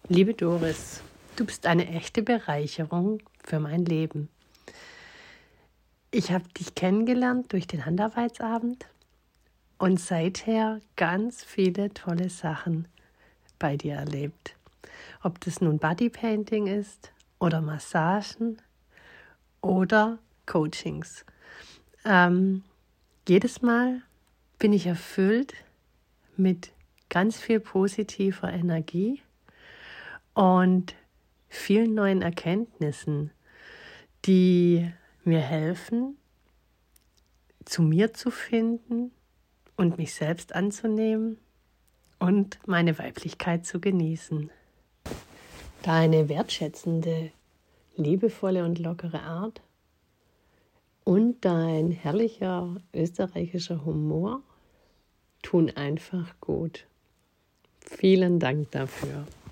Liebe Doris, du bist eine echte Bereicherung für mein Leben. Ich habe dich kennengelernt durch den Handarbeitsabend und seither ganz viele tolle Sachen bei dir erlebt. Ob das nun Bodypainting ist oder Massagen oder Coachings. Jedes Mal bin ich erfüllt mit ganz viel positiver Energie und vielen neuen Erkenntnissen, die mir helfen, zu mir zu finden und mich selbst anzunehmen und meine Weiblichkeit zu genießen. Deine wertschätzende, liebevolle und lockere Art und dein herrlicher österreichischer Humor tun einfach gut. Vielen Dank dafür.